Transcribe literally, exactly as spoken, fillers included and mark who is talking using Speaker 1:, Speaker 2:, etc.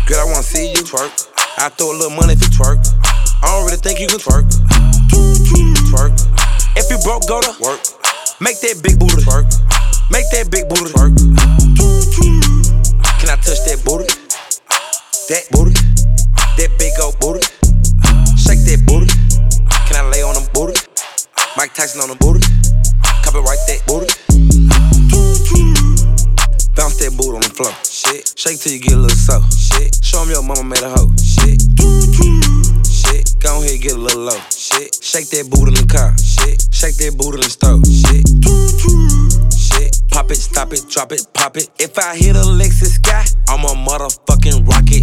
Speaker 1: Girl, I wanna see you twerk. I throw a little money if you twerk. I don't really think you can twerk. Twerk. If you broke, go to work. Make that big booty twerk. Make that big booty twerk. Can I touch that booty? That booty. That big old booty. Shake that booty. Can I lay on them booty? Mike Tyson on the booty. Copyright that booty. Bounce that booty on the floor. Shit. Shake till you get a little soft. Shit. Show 'em your mama made a hoe. Shit. Shit. Go ahead, get a little low. Shit. Shake that booty in the car. Shit. Shake that booty in the stove. Shit. Shit. Pop it, stop it, drop it, pop it. If I hit a Lexus sky, I'm a motherfucking rocket